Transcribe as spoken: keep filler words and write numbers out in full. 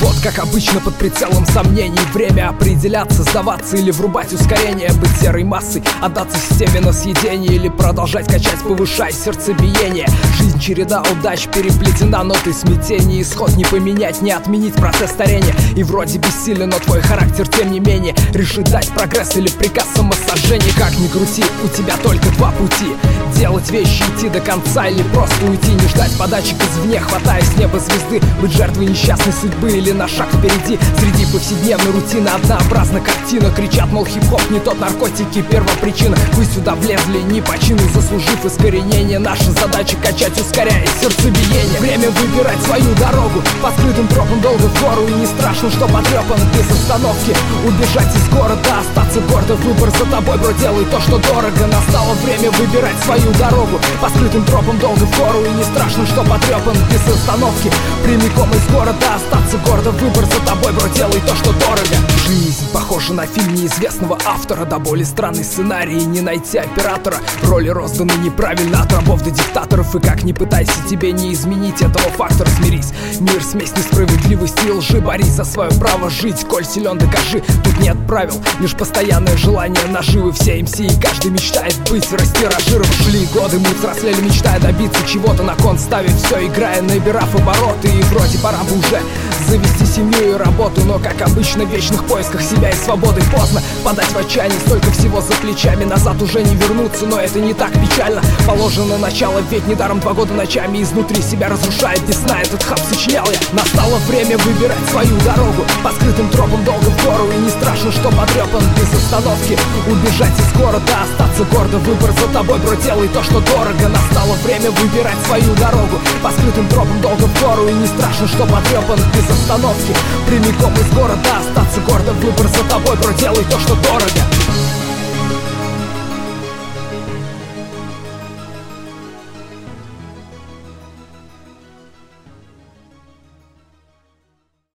Вот как обычно под прицелом сомнений время определяться, сдаваться или врубать ускорение. Быть серой массой, отдаться системе на съедение или продолжать качать, повышая сердцебиение. Жизнь череда удач переплетена нотой смятения. Исход не поменять, не отменить процесс старения. И вроде бессилен, но твой характер тем не менее решит дать прогресс или приказ самосожжения. Как ни крути, у тебя только два пути: делать вещи, идти до конца или просто уйти. Не ждать подачек извне, хватая с неба звезды. Быть жертвой несчастной судьбы или на шаг впереди. Среди повседневной рутины однообразна картина. Кричат, мол, хип-хоп не тот, наркотики первопричина. Вы сюда влезли не по чину, заслужив искоренение. Наша задача качать, ускоряя сердцебиение. Время выбирать свою дорогу, по скрытым тропам долго в гору. И не страшно, что потрепан без остановки. Убежать из города, остаться гордо. Выбор за тобой, бро, делай то, что дорого. Настало время выбирать свою дорогу, по скрытым тропам долго в гору. И не страшно, что потрепан без остановки. Прямиком из города, остаться гордо. Выбор за тобой, бро, делай то, что дорого. Жизнь похожа на фильм неизвестного автора. До боли странный сценарий, и не найти оператора. Роли розданы неправильно, от рабов до диктаторов. И как ни пытайся, тебе не изменить этого фактора. Смирись, мир смесь несправедливости и лжи. Борись за свое право жить, коль силен, докажи. Тут нет правил, лишь постоянное желание наживы. Все эм си и каждый мечтает быть растиражиром. Шли годы, мы взрослели, мечтая добиться чего-то, на кон ставив все, играя, набирав обороты. И вроде пора бы уже завести семью и работу, но как обычно в вечных поисках себя и свободы. Поздно подать в отчаяние, столько всего за плечами. Назад уже не вернуться, но это не так печально. Положено начало, ведь недаром два года ночами изнутри себя разрушает без сна. Этот хаб сочинял я. Настало время выбирать свою дорогу, по скрытым тропам долго в гору. И не страшно, что потрепан без остановки. Убежать из города, остаться гордо. Выбор за тобой, бро, делай то, что дорого. Настало время выбирать свою дорогу, по скрытым тропам долго в гору. И не страшно, что потрепан без остановки. Прямиком из города, остаться гордо. Выбор за тобой, бро, делай то, что дорого.